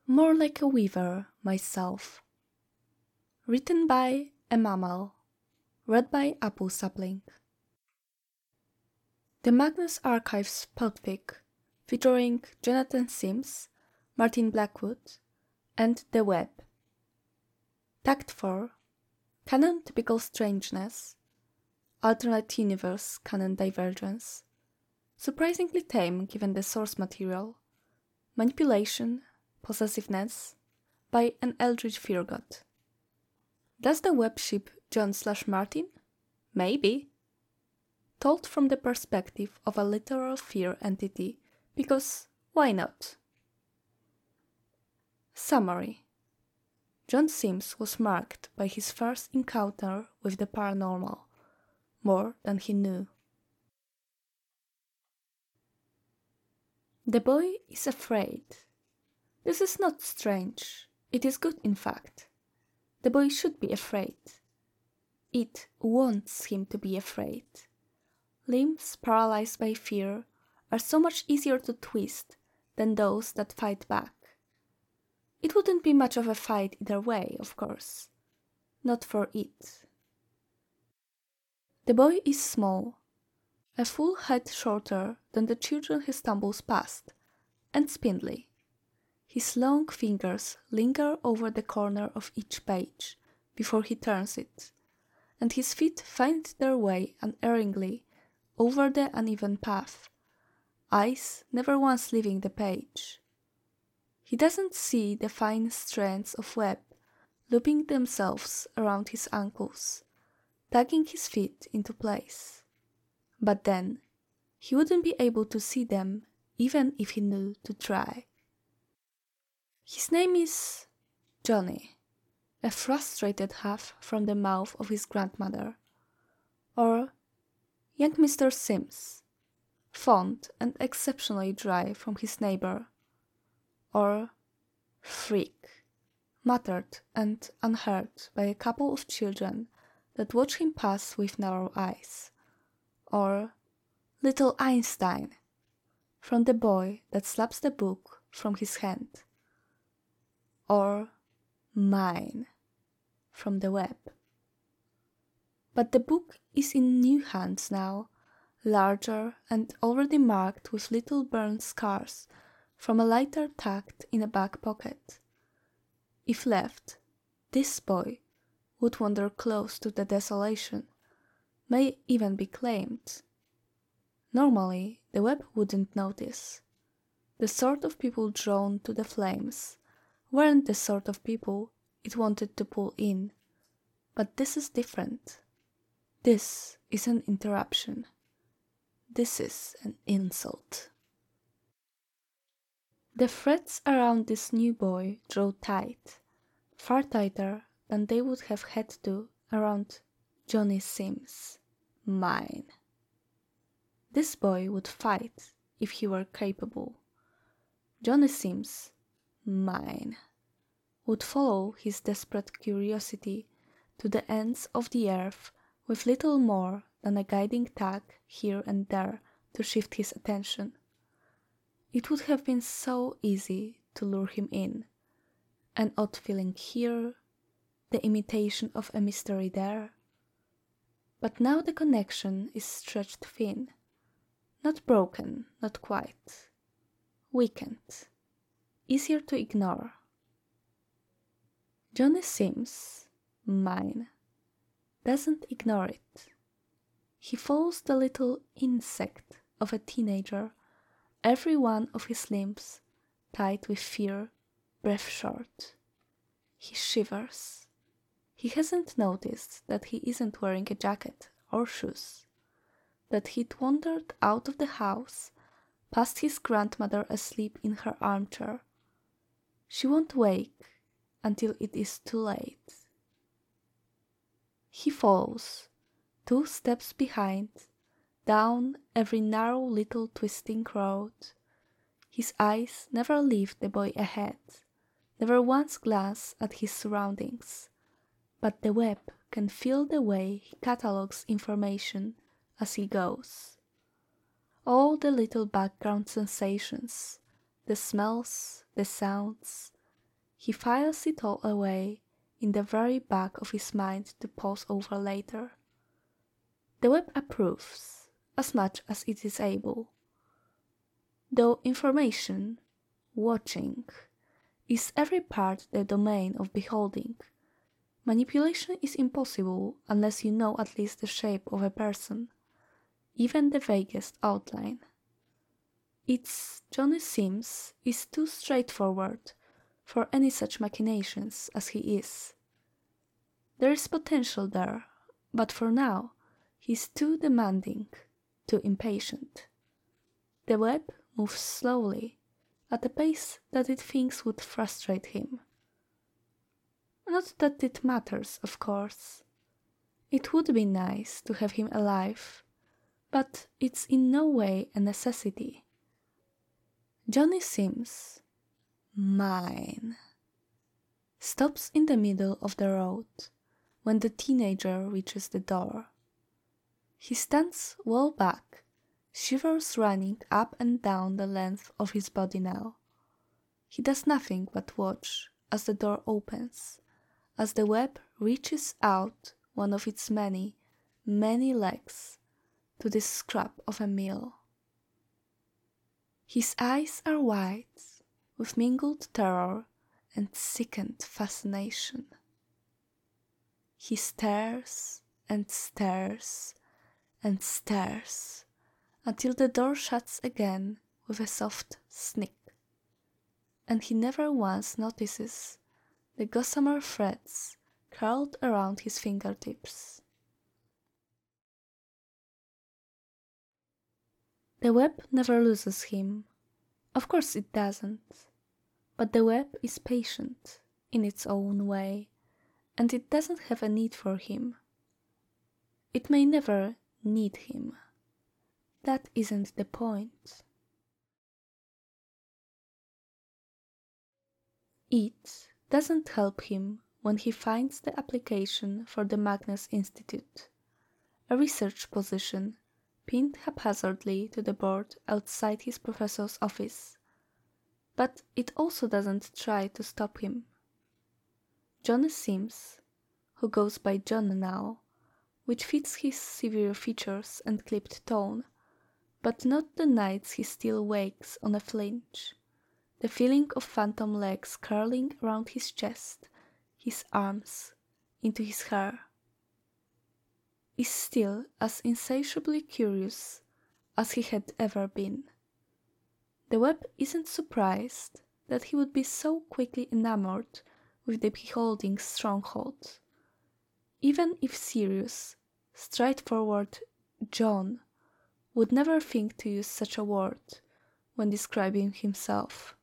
More like a weaver myself. Written by a mammal. Read by Apple Sapling. The Magnus Archives podfic, featuring Jonathan Sims, Martin Blackwood, and The Web. Tact 4. Canon Typical Strangeness. Alternate Universe Canon Divergence. Surprisingly tame given the source material. Manipulation, Possessiveness, by an Eldritch Fear God. Does the web ship John/Martin? Maybe. Told from the perspective of a literal fear entity, because why not? Summary. John Sims was marked by his first encounter with the paranormal, more than he knew. The boy is afraid. This is not strange. It is good, in fact. The boy should be afraid. It wants him to be afraid. Limbs paralyzed by fear are so much easier to twist than those that fight back. It wouldn't be much of a fight either way, of course. Not for it. The boy is small, a full head shorter than the children he stumbles past, and spindly. His long fingers linger over the corner of each page before he turns it, and his feet find their way unerringly over the uneven path, eyes never once leaving the page. He doesn't see the fine strands of web looping themselves around his ankles, tugging his feet into place. But then, he wouldn't be able to see them even if he knew to try. His name is Johnny, a frustrated huff from the mouth of his grandmother, or young Mr. Sims, fond and exceptionally dry from his neighbor, or freak, muttered and unheard by a couple of children that watch him pass with narrow eyes, or little Einstein, from the boy that slaps the book from his hand, or mine, from the web. But the book is in new hands now, larger and already marked with little burn scars from a lighter tucked in a back pocket. If left, this boy would wander close to the desolation, may even be claimed. Normally, the web wouldn't notice. The sort of people drawn to the flames weren't the sort of people it wanted to pull in. But this is different. This is an interruption. This is an insult. The threads around this new boy draw tight, far tighter than they would have had to around Johnny Sims, mine. This boy would fight if he were capable. Johnny Sims, mine, would follow his desperate curiosity to the ends of the earth with little more than a guiding tug here and there to shift his attention. It would have been so easy to lure him in, an odd feeling here, the imitation of a mystery there. But now the connection is stretched thin, not broken, not quite, weakened, easier to ignore. Johnny Sims, mine, doesn't ignore it. He follows the little insect of a teenager, every one of his limbs tight with fear, breath short. He shivers. He hasn't noticed that he isn't wearing a jacket or shoes, that he'd wandered out of the house, past his grandmother asleep in her armchair. She won't wake until it is too late. He follows, 2 steps behind, down every narrow little twisting road. His eyes never leave the boy ahead, never once glance at his surroundings, but the web can feel the way he catalogues information as he goes. All the little background sensations, the smells, the sounds, he files it all away in the very back of his mind to pause over later. The web approves, as much as it is able. Though information, watching, is every part the domain of beholding, manipulation is impossible unless you know at least the shape of a person, even the vaguest outline. Its Johnny Sims is too straightforward for any such machinations as he is. There is potential there, but for now he is too demanding, too impatient. The web moves slowly, at a pace that it thinks would frustrate him. Not that it matters, of course. It would be nice to have him alive, but it's in no way a necessity. Johnny Sims, mine, stops in the middle of the road when the teenager reaches the door. He stands well back, shivers running up and down the length of his body now. He does nothing but watch as the door opens, as the web reaches out one of its many, many legs to this scrap of a meal. His eyes are wide, with mingled terror and sickened fascination. He stares and stares and stares until the door shuts again with a soft snick, and he never once notices the gossamer threads curled around his fingertips. The web never loses him. Of course it doesn't. But the web is patient in its own way, and it doesn't have a need for him. It may never need him. That isn't the point. It doesn't help him when he finds the application for the Magnus Institute, a research position pinned haphazardly to the board outside his professor's office. But it also doesn't try to stop him. Johnny Sims, who goes by John now, which fits his severe features and clipped tone, but not the nights he still wakes on a flinch, the feeling of phantom legs curling around his chest, his arms, into his hair, is still as insatiably curious as he had ever been. The web isn't surprised that he would be so quickly enamored with the beholding stronghold, even if serious, straightforward John would never think to use such a word when describing himself.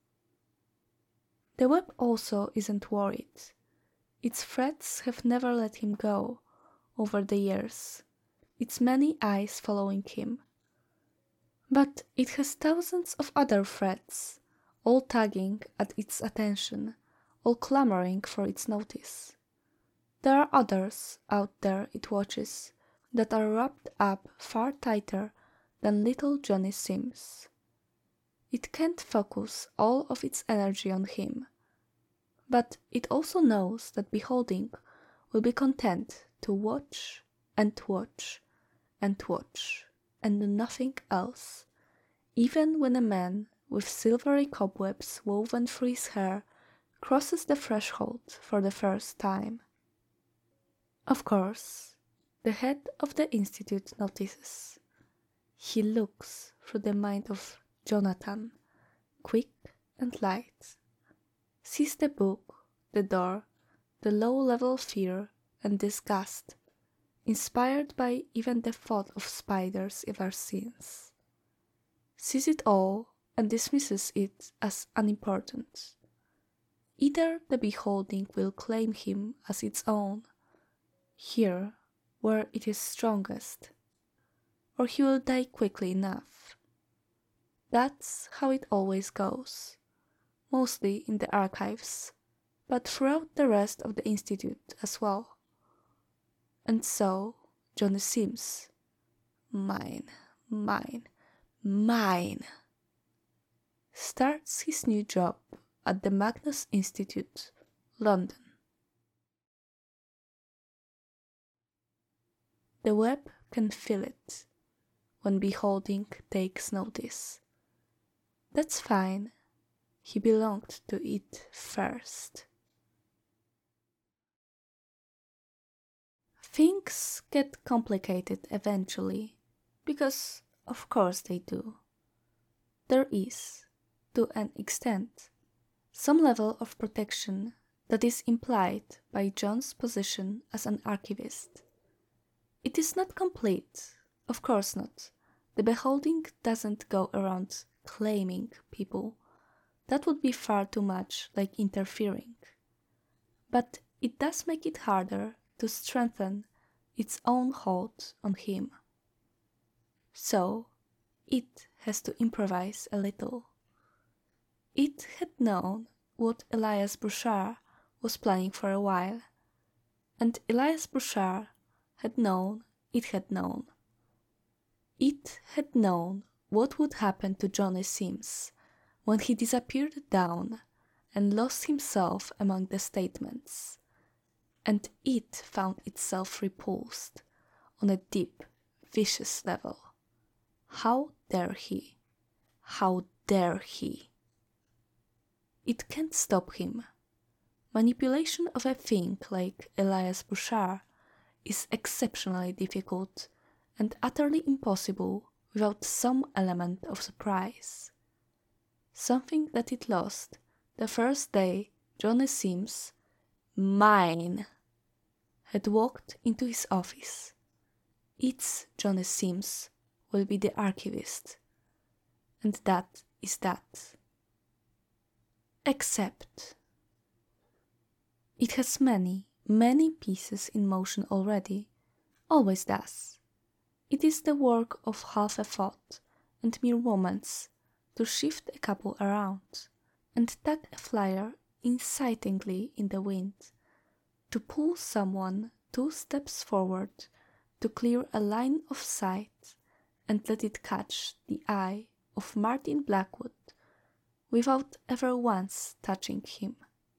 The web also isn't worried. Its threads have never let him go over the years, its many eyes following him. But it has thousands of other threads, all tugging at its attention, all clamoring for its notice. There are others out there it watches that are wrapped up far tighter than little Johnny Sims. It can't focus all of its energy on him, but it also knows that beholding will be content to watch and watch and watch and do nothing else, even when a man with silvery cobwebs woven through his hair crosses the threshold for the first time. Of course, the head of the institute notices. He looks through the mind of Jonathan, quick and light, sees the book, the door, the low-level fear and disgust, inspired by even the thought of spiders ever since. Sees it all and dismisses it as unimportant. Either the beholding will claim him as its own, here where it is strongest, or he will die quickly enough. That's how it always goes, mostly in the archives, but throughout the rest of the institute as well. And so, Johnny Sims, mine, mine, mine, starts his new job at the Magnus Institute, London. The web can feel it when beholding takes notice. That's fine, he belonged to it first. Things get complicated eventually, because of course they do. There is, to an extent, some level of protection that is implied by John's position as an archivist. It is not complete, of course not. The beholding doesn't go around claiming people. That would be far too much like interfering. But it does make it harder to strengthen its own hold on him. So, it has to improvise a little. It had known what Elias Bouchard was planning for a while, and Elias Bouchard had known it had known. It had known what would happen to Johnny Sims when he disappeared down and lost himself among the statements, and it found itself repulsed on a deep, vicious level. How dare he? How dare he? It can't stop him. Manipulation of a thing like Elias Bouchard is exceptionally difficult and utterly impossible without some element of surprise. Something that it lost the first day Johnny Sims, mine, had walked into his office. Its Johnny Sims will be the archivist, and that is that. Except it has many, many pieces in motion already, always does. It is the work of half a thought and mere moments to shift a couple around and tuck a flyer incitingly in the wind, to pull someone 2 steps forward, to clear a line of sight and let it catch the eye of Martin Blackwood without ever once touching him.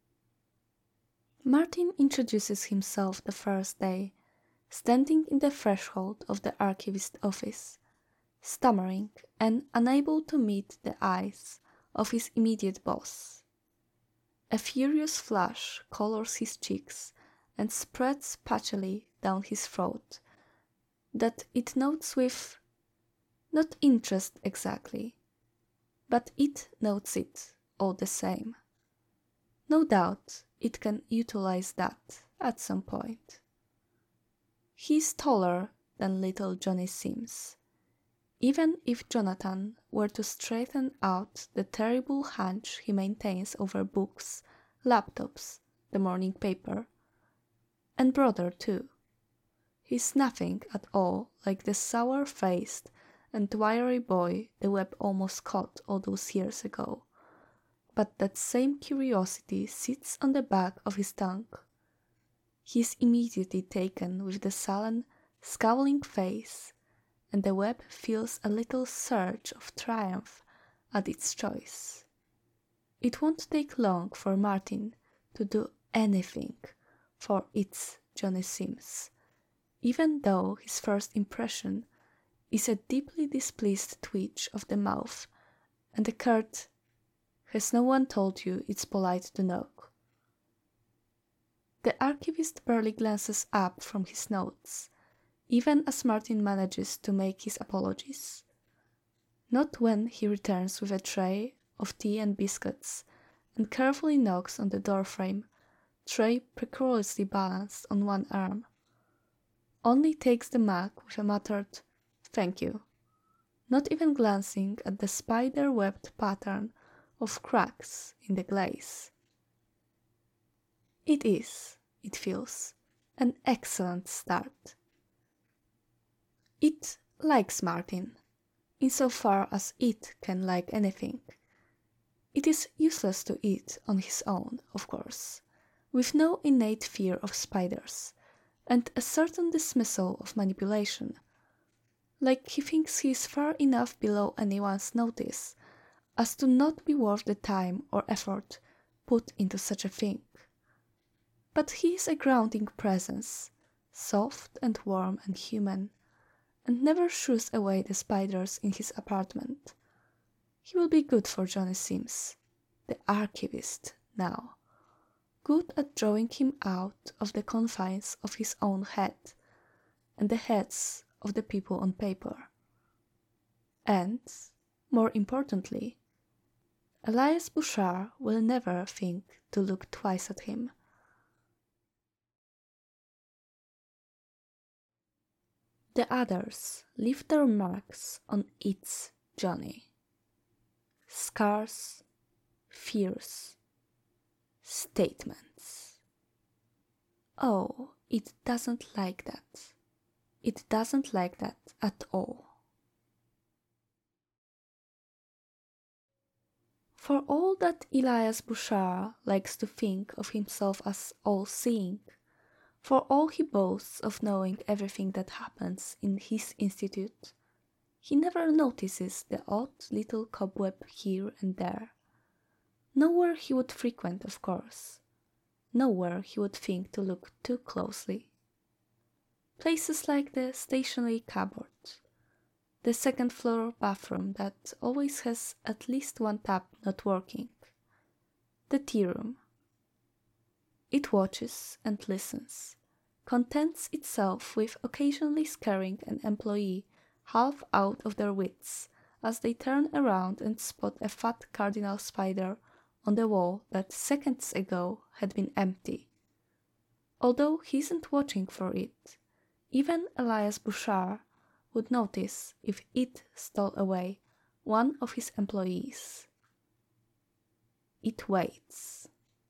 Martin introduces himself the first day, standing in the threshold of the archivist's office, stammering and unable to meet the eyes of his immediate boss. A furious flush colors his cheeks and spreads patchily down his throat, that it notes with, not interest exactly, but it notes it all the same. No doubt it can utilize that at some point. He is taller than little Johnny Sims. Even if Jonathan were to straighten out the terrible hunch he maintains over books, laptops, the morning paper, and brother too, he's nothing at all like the sour-faced and wiry boy the web almost caught all those years ago. But that same curiosity sits on the back of his tongue. He is immediately taken with the sullen, scowling face, and the web feels a little surge of triumph at its choice. It won't take long for Martin to do anything for its Johnny Sims, even though his first impression is a deeply displeased twitch of the mouth and a curt, "Has no one told you it's polite to knock?" The archivist barely glances up from his notes, even as Martin manages to make his apologies. Not when he returns with a tray of tea and biscuits and carefully knocks on the doorframe, tray precariously balanced on one arm. Only takes the mug with a muttered, "Thank you," not even glancing at the spider-webbed pattern of cracks in the glaze. It is, it feels, an excellent start. It likes Martin, insofar as it can like anything. It is useless to it on his own, of course, with no innate fear of spiders, and a certain dismissal of manipulation. Like he thinks he is far enough below anyone's notice as to not be worth the time or effort put into such a thing. But he is a grounding presence, soft and warm and human, and never shoos away the spiders in his apartment. He will be good for Johnny Sims, the archivist, now. Good at drawing him out of the confines of his own head and the heads of the people on paper. And, more importantly, Elias Bouchard will never think to look twice at him. The others leave their marks on its Johnny. Scars, fears, statements. Oh, it doesn't like that. It doesn't like that at all. For all that Elias Bouchard likes to think of himself as all-seeing, for all he boasts of knowing everything that happens in his institute, he never notices the odd little cobweb here and there. Nowhere he would frequent, of course. Nowhere he would think to look too closely. Places like the stationery cupboard, the second-floor bathroom that always has at least one tap not working, the tea room. It watches and listens, contents itself with occasionally scaring an employee half out of their wits as they turn around and spot a fat cardinal spider on the wall that seconds ago had been empty. Although he isn't watching for it, even Elias Bouchard would notice if it stole away one of his employees. It waits.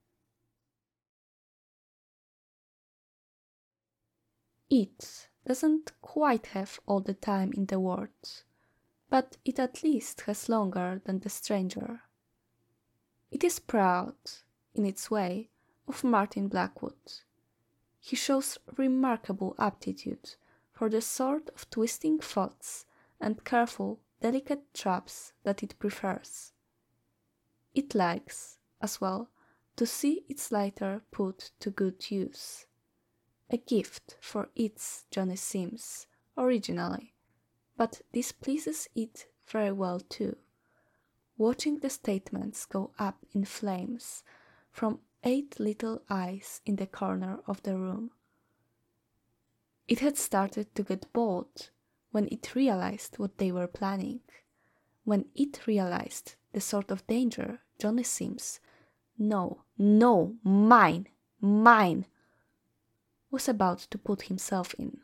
It doesn't quite have all the time in the world, but it at least has longer than the stranger. It is proud, in its way, of Martin Blackwood. He shows remarkable aptitude for the sort of twisting thoughts and careful, delicate traps that it prefers. It likes, as well, to see its lighter put to good use. A gift for its Johnny Sims, originally, but this pleases it very well too, watching the statements go up in flames from 8 little eyes in the corner of the room. It had started to get bored when it realized what they were planning, when it realized the sort of danger Johnny Sims, mine, was about to put himself in.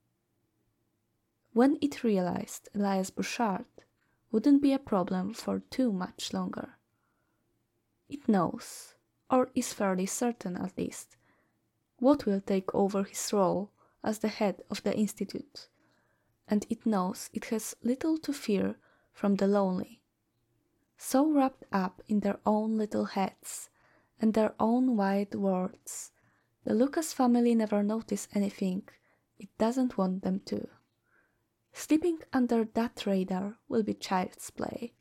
When it realized Elias Bouchard wouldn't be a problem for too much longer. It knows, or is fairly certain at least, what will take over his role as the head of the institute, and it knows it has little to fear from the lonely. So wrapped up in their own little heads and their own wide worlds, the Lucas family never notice anything it doesn't want them to. Sleeping under that radar will be child's play.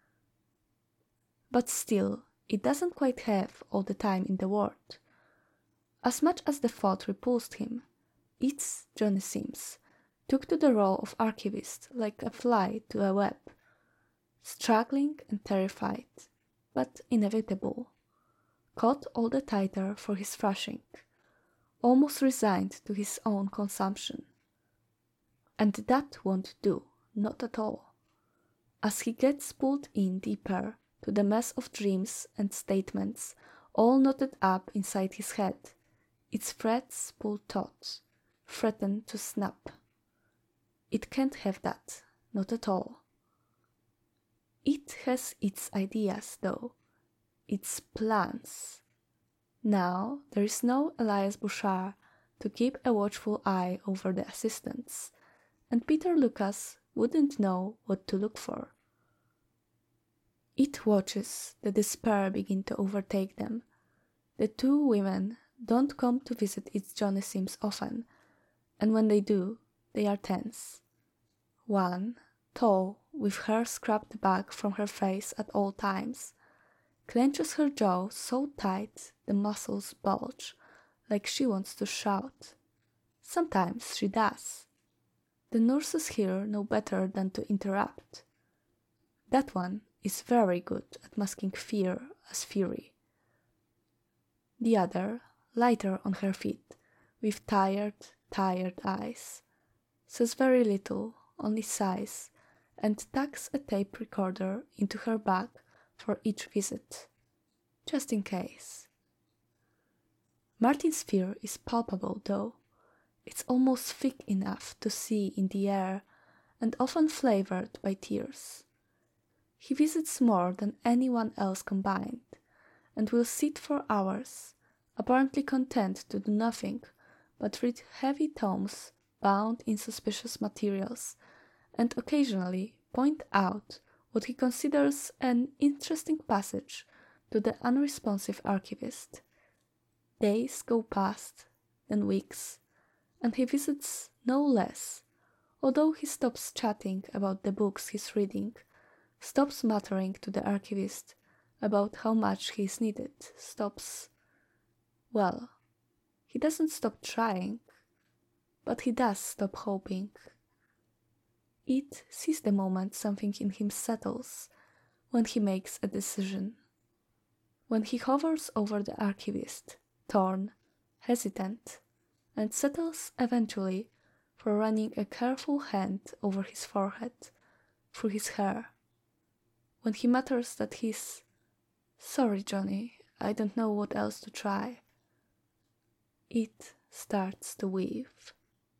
But still, it doesn't quite have all the time in the world. As much as the thought repulsed him, its Johnny Sims took to the role of archivist like a fly to a web, struggling and terrified, but inevitable, caught all the tighter for his thrashing, almost resigned to his own consumption. And that won't do, not at all. As he gets pulled in deeper to the mess of dreams and statements all knotted up inside his head, its threads pull taut, threaten to snap. It can't have that, not at all. It has its ideas, though, its plans. Now there is no Elias Bouchard to keep a watchful eye over the assistants, and Peter Lucas wouldn't know what to look for. It watches the despair begin to overtake them. The 2 women don't come to visit its Johnny Sims often, and when they do, they are tense. One, tall, with hair scrubbed back from her face at all times, clenches her jaw so tight the muscles bulge, like she wants to shout. Sometimes she does. The nurses here know better than to interrupt. That one is very good at masking fear as fury. The other, lighter on her feet, with tired eyes, says very little, only sighs, and tucks a tape recorder into her bag for each visit, just in case. Martin's fear is palpable, though. It's almost thick enough to see in the air and often flavored by tears. He visits more than anyone else combined, and will sit for hours, apparently content to do nothing but read heavy tomes bound in suspicious materials, and occasionally point out what he considers an interesting passage to the unresponsive archivist. Days go past, then weeks, and he visits no less, although he stops chatting about the books he's reading, stops muttering to the archivist about how much he is needed, well, he doesn't stop trying, but he does stop hoping. It sees the moment something in him settles, when he makes a decision. When he hovers over the archivist, torn, hesitant, and settles eventually for running a careful hand over his forehead, through his hair. When he mutters that he's "Sorry, Johnny, I don't know what else to try," it starts to weave.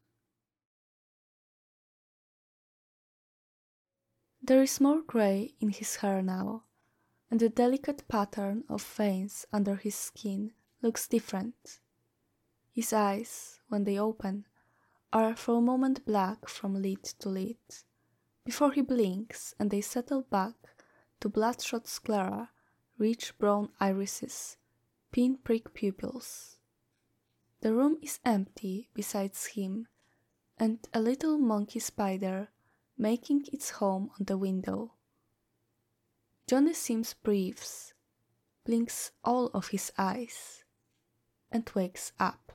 There is more grey in his hair now, and the delicate pattern of veins under his skin looks different. His eyes, when they open, are for a moment black from lid to lid, before he blinks and they settle back to bloodshot sclera, rich brown irises, pin-prick pupils. The room is empty besides him, and a little monkey spider making its home on the window. Johnny Sims breathes, blinks all of his eyes, and wakes up.